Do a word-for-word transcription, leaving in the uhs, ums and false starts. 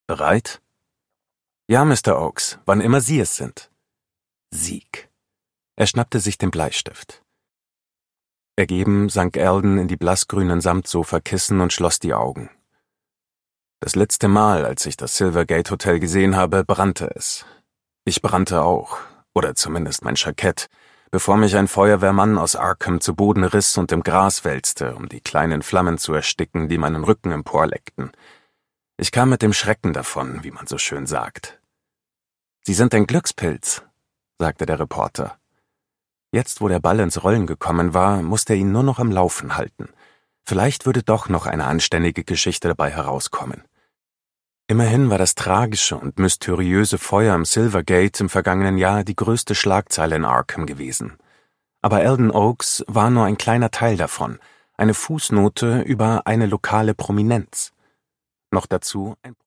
Bereit? Ja, Mister Oakes, wann immer Sie es sind. Sieg. Er schnappte sich den Bleistift. Ergeben sank Alden in die blassgrünen Samtsofakissen und schloss die Augen. Das letzte Mal, als ich das Silvergate Hotel gesehen habe, brannte es. Ich brannte auch, oder zumindest mein Jackett, bevor mich ein Feuerwehrmann aus Arkham zu Boden riss und im Gras wälzte, um die kleinen Flammen zu ersticken, die meinen Rücken emporleckten. Ich kam mit dem Schrecken davon, wie man so schön sagt. »Sie sind ein Glückspilz«, sagte der Reporter. Jetzt, wo der Ball ins Rollen gekommen war, musste er ihn nur noch am Laufen halten. Vielleicht würde doch noch eine anständige Geschichte dabei herauskommen. Immerhin war das tragische und mysteriöse Feuer am Silvergate im vergangenen Jahr die größte Schlagzeile in Arkham gewesen. Aber Alden Oakes war nur ein kleiner Teil davon, eine Fußnote über eine lokale Prominenz. Noch dazu ein